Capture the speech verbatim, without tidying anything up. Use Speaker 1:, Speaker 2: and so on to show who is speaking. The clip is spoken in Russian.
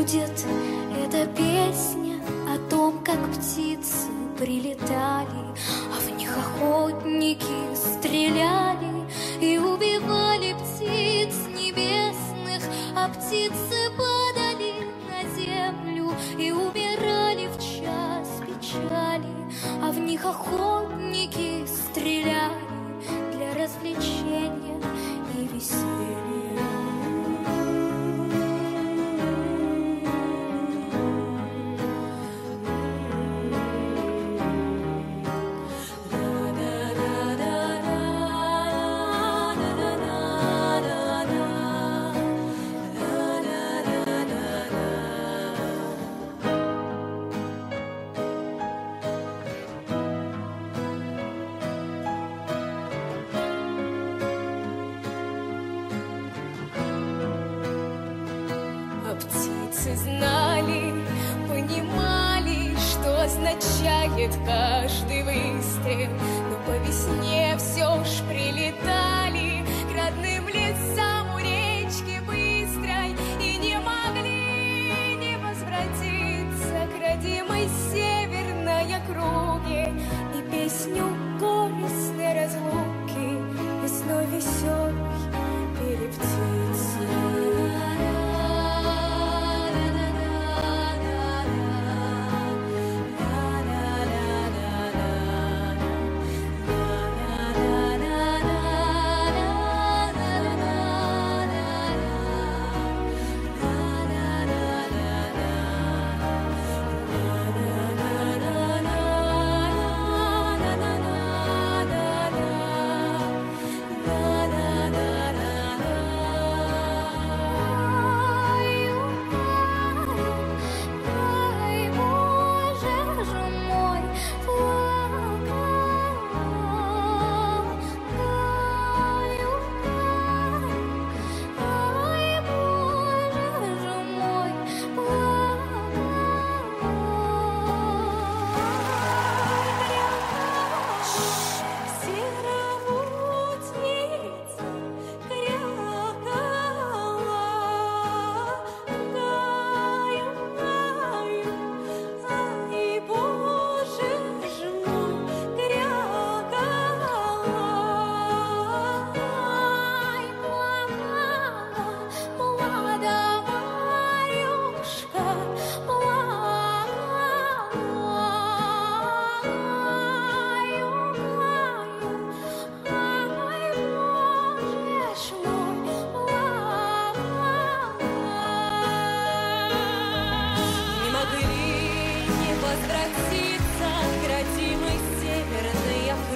Speaker 1: будет эта песня о том, как птицы прилетали, а в них охотники стреляли и убивали птиц небесных, а птицы падали на землю и умирали в час печали, а в них охотники стреляли для развлечения и веселья.
Speaker 2: Птицы знали, понимали, что означает каждый выстрел, но по весне все ж прилетали к родным лесам у речки быстрой и не могли не возвратиться к родимой северной округе и песню горестной разлуки весной веселой пели птицы.
Speaker 3: Возвратиться к родимой северной Африке.